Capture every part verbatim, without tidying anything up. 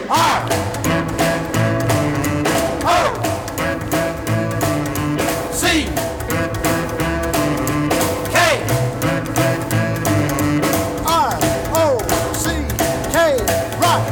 R O C K. R O C K, rock.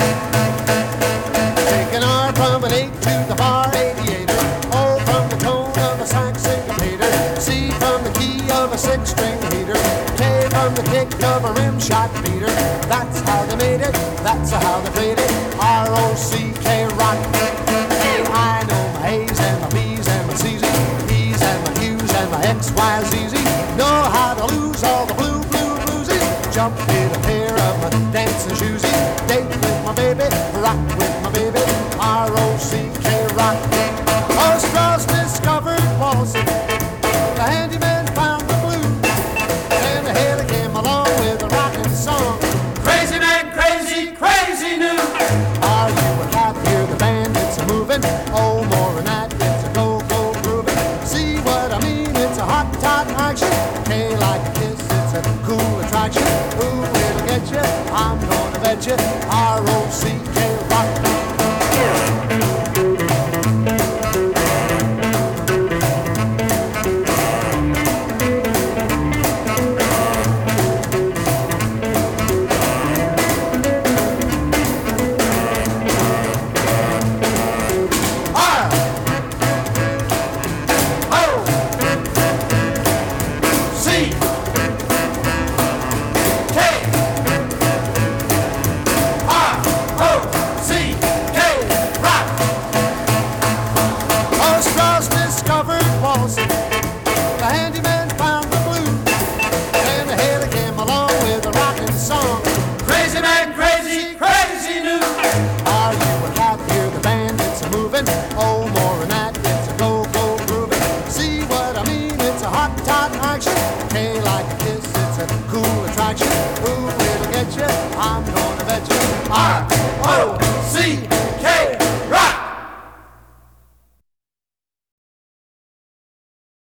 Take an R from an eight to the bar aviator. O from the tone of a sax syncopator. C from the key of a six-string heater. K from the kick of a rim shot beater. That's how they made it, that's how they played it. R O C K, rock. Hey, I know my A's and my B's and my C's, E's and my Q's and my X, Y, Z's. Know how to lose all the blue, blue bluesies. Jump in a pair of my dancing shoesies. Date with my baby, rock with my baby. R O C K, rock. Oh, Strauss discovered waltzing. The handyman found the blues. And the Haley came along with a rockin' song. Crazy man, crazy, crazy news. Are you a cat? Hear the bandits a moving. Oh, more than that, it's a go-go grooving. See what I mean? It's a hot, hot action. K like a kiss, it's a cool attraction. Ooh, it'll get you. I'm gonna bet you. R O C K, rock.